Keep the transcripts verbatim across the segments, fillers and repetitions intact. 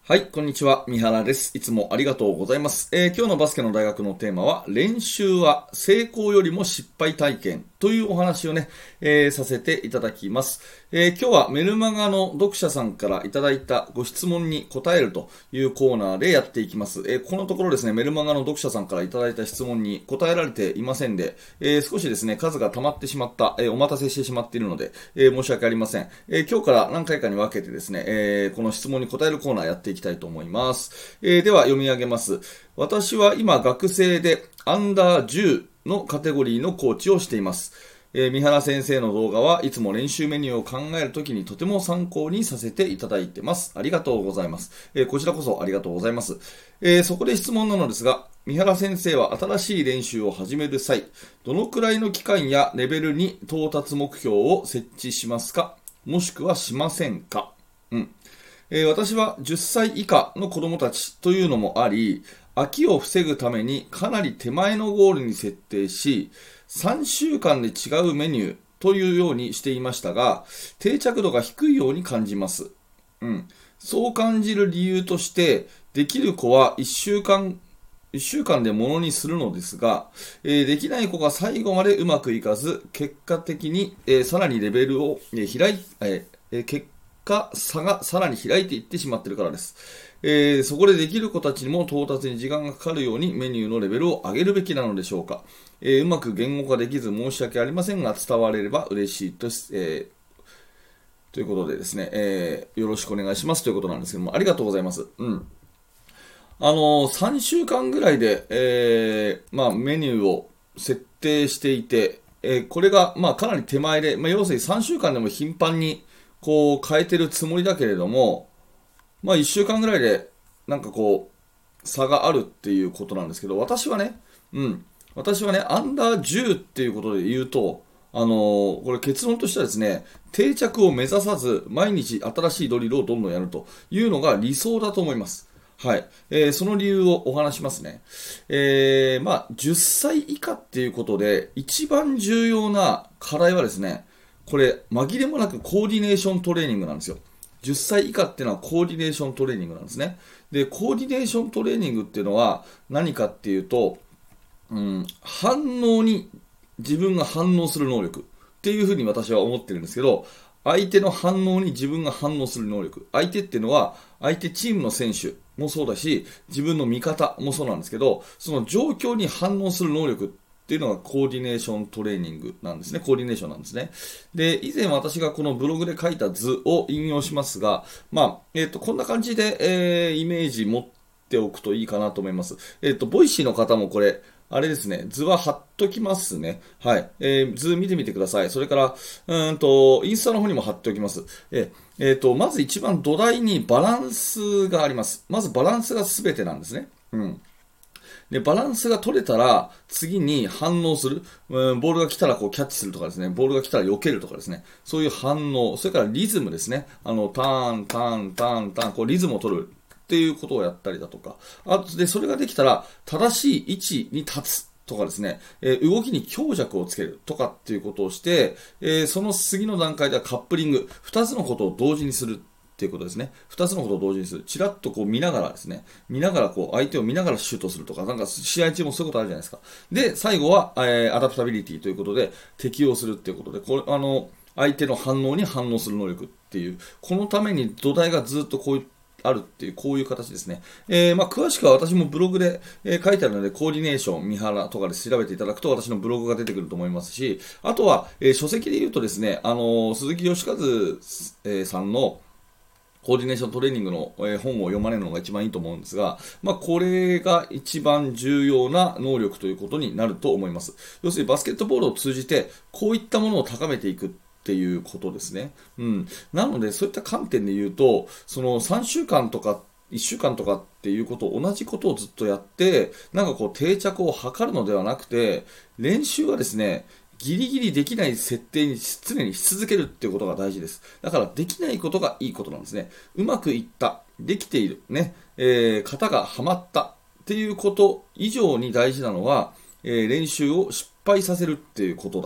はい、こんにちは。三原です。いつもありがとうございます。えー今日のバスケの大学のテーマは、練習は成功よりも失敗体験というお話をね、えーさせていただきます。えー今日はメルマガの読者さんからいただいたご質問に答えるというコーナーでやっていきます。えーこのところですね、メルマガの読者さんからいただいた質問に答えられていませんで、えー少しですね、数が溜まってしまった、えーお待たせしてしまっているので、えー申し訳ありません。えー今日から何回かに分けてですね、えーこの質問に答えるコーナーやっていきたいと思います。えーでは読み上げます。私は今学生でアンダーじゅうのカテゴリーのコーチをしています。えー三原先生の動画はいつも練習メニューを考えるときにとても参考にさせていただいてます。ありがとうございます。えーこちらこそありがとうございます。えーそこで質問なのですが、三原先生は新しい練習を始める際、どのくらいの期間やレベルに到達目標を設置しますか、もしくはしませんか。うん。えー私はじゅっさい以下の子供たちというのもあり、飽きを防ぐためにかなり手前のゴールに設定し、さんしゅうかんで違うメニューというようにしていましたが、定着度が低いように感じます。うん。そう感じる理由として、できる子はいっしゅうかん、いっしゅうかんでものにするのですが、えーできない子が最後までうまくいかず、結果的に、えーさらにレベルを、えー開い、えーえー結果差がさらに開いていってしまっているからです。えーそこでできる子たちにも到達に時間がかかるようにメニューのレベルを上げるべきなのでしょうか。えーうまく言語化できず申し訳ありませんが、伝われれば嬉しいです。えーということでですね、えーよろしくお願いしますということなんですけども、ありがとうございます。うん。あのー、さんしゅうかんぐらいで、えーまあ、メニューを設定していて、えーこれが、まあ、かなり手前で、まあ、要するにさんしゅうかんでも頻繁にこう変えてるつもりだけれども、まあ、いっしゅうかんぐらいでなんかこう差があるっていうことなんですけど、私はね、うん、私はね、アンダーじゅうっていうことで言うと、あのーこれ結論としてはですね、定着を目指さず、毎日新しいドリルをどんどんやるというのが理想だと思います。はい。えーその理由をお話しますね。えーまあ、じゅっさい以下っていうことで、一番重要な課題はですね、これ、紛れもなくコーディネーショントレーニングなんですよ。じゅっさい以下っていうのはコーディネーショントレーニングなんですね。で、コーディネーショントレーニングっていうのは何かっていうと、うん、反応に自分が反応する能力っていうふうに私は思ってるんですけど、相手の反応に自分が反応する能力。相手っていうのは、相手チームの選手もそうだし、自分の味方もそうなんですけど、その状況に反応する能力っていうのがコーディネーショントレーニングなんですね。コーディネーションなんですね。で、以前私がこのブログで書いた図を引用しますが、まあ、えっ、と、こんな感じで、えーイメージ持っておくといいかなと思います。えっ、と、ボイシーの方もこれ、あれですね、図は貼っときますね。はい。えー図見てみてください。それから、うーんと、インスタの方にも貼っておきます。えーえーと、まず一番土台にバランスがあります。まずバランスが全てなんですね。うん。で、バランスが取れたら、次に反応する。うん、ボールが来たらこうキャッチするとかですね。ボールが来たら避けるとかですね。そういう反応。それからリズムですね。あの、ターン、ターン、ターン、ターン、こうリズムを取るっていうことをやったりだとか。あとで、それができたら、正しい位置に立つ。とかですね、えー動きに強弱をつけるとかっていうことをして、えーその次の段階ではカップリング、二つのことを同時にするっていうことですね。二つのことを同時にする。ちらっとこう見ながらですね、見ながらこう相手を見ながらシュートするとか、なんか試合中もそういうことあるじゃないですか。で、最後は、えーアダプタビリティということで適応するっていうことで、これ、あの、相手の反応に反応する能力っていう、このために土台がずっとこういうあるっていう、こういう形ですね。えー、まあ、詳しくは私もブログで、えー書いてあるので、コーディネーション、三原とかで調べていただくと、私のブログが出てくると思いますし、あとは、えー書籍で言うとですね、あのー鈴木義和、えーさんの、コーディネーショントレーニングの、えー本を読まれるのが一番いいと思うんですが、まあ、これが一番重要な能力ということになると思います。要するにバスケットボールを通じて、こういったものを高めていくっていうことですね。うん。なので、そういった観点で言うと、そのさんしゅうかんとか、いっしゅうかんとかっていうことを同じことをずっとやって、なんかこう定着を図るのではなくて、練習はですね、ギリギリできない設定に常にし続けるっていうことが大事です。だからできないことがいいことなんですね。うまくいった、できている、ね、えー、型がはまったっていうこと以上に大事なのは、えー練習を失敗させるっていうことだって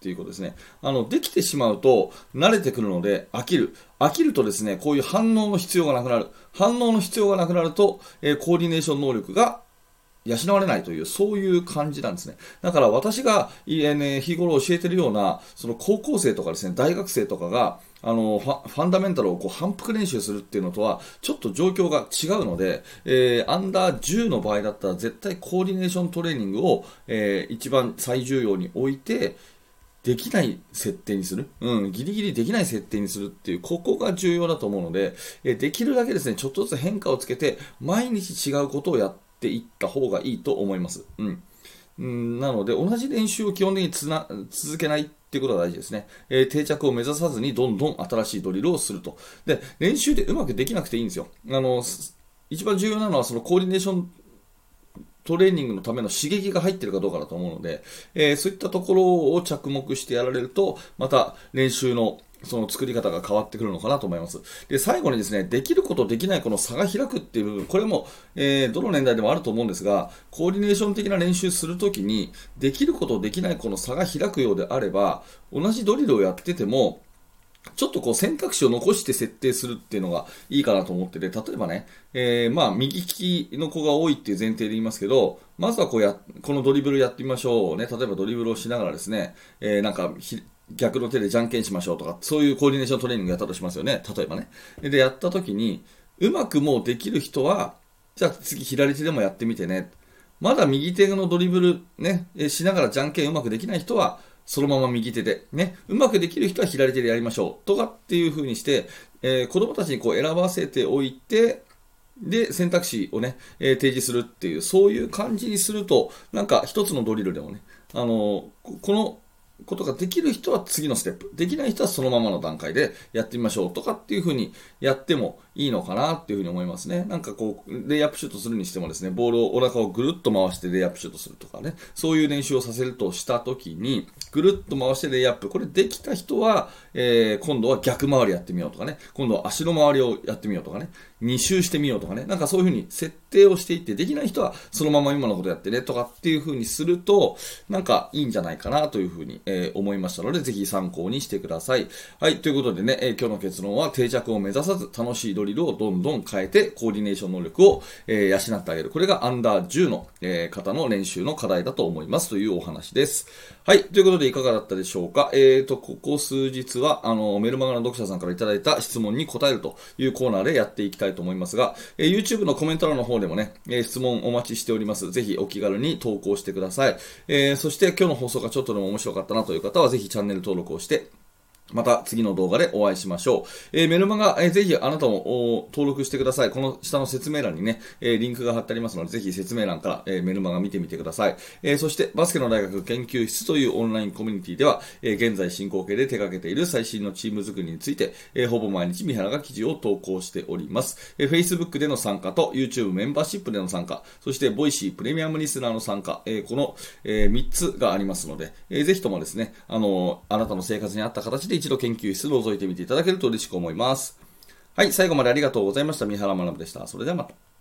っていうことですね。あの、できてしまうと慣れてくるので飽きる。飽きるとですね、こういう反応の必要がなくなる。反応の必要がなくなると、えーコーディネーション能力が養われないという、そういう感じなんですね。だから私が、いえね、日頃教えているような、その高校生とかですね、大学生とかが、あの、ファファンダメンタルをこう反復練習するっていうのとは、ちょっと状況が違うので、えーアンダーじゅうの場合だったら、絶対コーディネーショントレーニングを、えー一番最重要に置いて、できない設定にする、うん、ギリギリできない設定にするっていう、ここが重要だと思うので、えーできるだけですね、ちょっとずつ変化をつけて、毎日違うことをやっていった方がいいと思います。うん。うんなので、同じ練習を基本的につな続けないっていうことが大事ですね。えー定着を目指さずに、どんどん新しいドリルをすると。で、練習でうまくできなくていいんですよ。あの、す一番重要なのは、そのコーディネーショントレーニングのための刺激が入っているかどうかだと思うので、えーそういったところを着目してやられると、また練習のその作り方が変わってくるのかなと思います。で、最後にですね、できること、できないこの差が開くっていう部分、これも、えーどの年代でもあると思うんですが、コーディネーション的な練習するときに、できること、できないこの差が開くようであれば、同じドリルをやってても、ちょっとこう選択肢を残して設定するっていうのがいいかなと思ってて、例えばね、えーまあ右利きの子が多いっていう前提で言いますけど、まずはこうや、このドリブルやってみましょうね。例えばドリブルをしながらですね、えーなんかひ逆の手でじゃんけんしましょうとか、そういうコーディネーショントレーニングやったとしますよね。例えばね。で、やった時に、うまくもうできる人は、じゃあ次左手でもやってみてね。まだ右手のドリブルね、えーしながらじゃんけんうまくできない人は、そのまま右手で、ね、うまくできる人は左手でやりましょうとかっていう風にして、えー子供たちにこう選ばせておいて、で、選択肢をね、えー提示するっていう、そういう感じにすると、なんか一つのドリルでもね、あのーここのことができる人は次のステップ、できない人はそのままの段階でやってみましょうとかっていう風にやってもいいのかなっていう風に思いますね。なんかこう、レイアップシュートするにしてもですね、ボールをお腹をぐるっと回してレイアップシュートするとかね、そういう練習をさせるとしたときに、ぐるっと回してレイアップ、これできた人は、えー今度は逆回りやってみようとかね、今度は足の回りをやってみようとかね、に周してみようとかね、なんかそういう風に設定をしていって、できない人はそのまま今のことやってねとかっていう風にすると、なんかいいんじゃないかなという風に、えー思いましたので、ぜひ参考にしてください。はい、ということでね、えー今日の結論は定着を目指さず楽しいドリルをどんどん変えて、コーディネーション能力を、えー養ってあげる。これがアンダーじゅうの、えー方の練習の課題だと思いますというお話です。はい、ということでいかがだったでしょうか。えーと、ここ数日は、あの、メルマガの読者さんからいただいた質問に答えるというコーナーでやっていきたいと思いますが、えー YouTube のコメント欄の方でもね、えー質問お待ちしております。ぜひお気軽に投稿してください。えーそして今日の放送がちょっとでも面白かったなという方は、ぜひチャンネル登録をして、また次の動画でお会いしましょう。えーメルマガ、えーぜひあなたもお登録してください。この下の説明欄にね、えーリンクが貼ってありますので、ぜひ説明欄から、えーメルマガ見てみてください。えーそして、バスケの大学研究室というオンラインコミュニティでは、えー現在進行形で手掛けている最新のチーム作りについて、えーほぼ毎日三原が記事を投稿しております。えー Facebook での参加と YouTube メンバーシップでの参加、そして Voicy プレミアムリスナーの参加、えーこの、えーみっつがありますので、えーぜひともですね、あのーあなたの生活に合った形で一度研究室を覗いてみていただけると嬉しく思います。はい、最後までありがとうございました。三原学でした。それではまた。